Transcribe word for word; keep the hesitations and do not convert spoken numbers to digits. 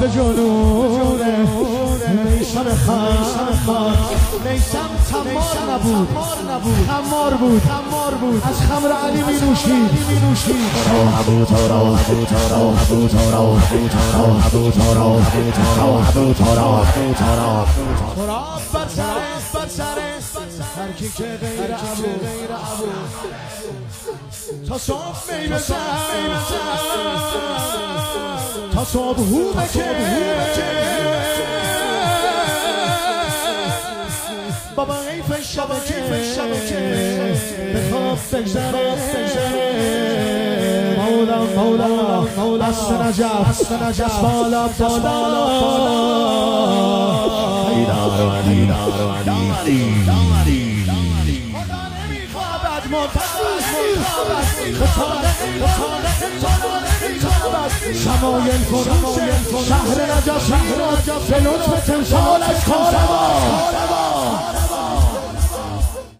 به جنونه میسم خمار میسم تمار نبود خمار بود از خمر علی می نوشید ابو تارا ابو تارا ابو تارا ابو تارا ابو تارا ابو تارا ابو تارا ابو تارا تراب بر سرش بر سرش هر کی که غیر ابو تا صبح می بزن تا صبح هو بکه بابا حیف شبکه بخواب بگذره مولا مولا مولا است نجف است بالا بالا ایدار و علی دار و علی خدا نمیخوابد منتظر شمایل فروش شهر نجف به لطف تمثالش کارما